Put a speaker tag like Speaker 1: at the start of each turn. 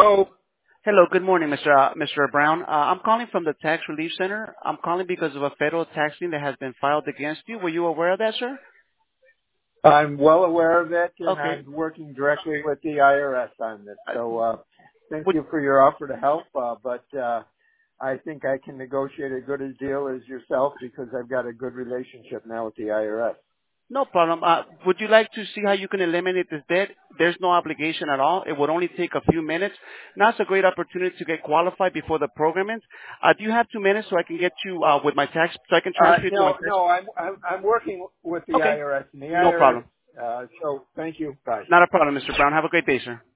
Speaker 1: Oh,
Speaker 2: Hello, good morning, Mr. Brown. I'm calling from the Tax Relief Center. I'm calling because of a federal tax lien that has been filed against you. Were you aware of that, sir?
Speaker 1: I'm well aware of it, and
Speaker 2: Okay.
Speaker 1: I'm working directly with the IRS on this.
Speaker 2: Uh,
Speaker 1: So thank
Speaker 2: would,
Speaker 1: you for your offer to help, but I think I can negotiate as good a deal as yourself because I've got a good relationship now with the IRS.
Speaker 2: no problem. Would you like to see how you can eliminate this debt? There's no obligation at all. It would only take a few minutes. Now it's a great opportunity to get qualified before the program ends. Do you have 2 minutes so I can get you with my tax, so I can transfer you to my
Speaker 1: No,
Speaker 2: tax?
Speaker 1: no, I'm working with the
Speaker 2: Okay.
Speaker 1: IRS, and the
Speaker 2: No
Speaker 1: IRS.
Speaker 2: problem.
Speaker 1: So thank you. Bye.
Speaker 2: Not a problem, Mr. Brown. Have a great day, sir.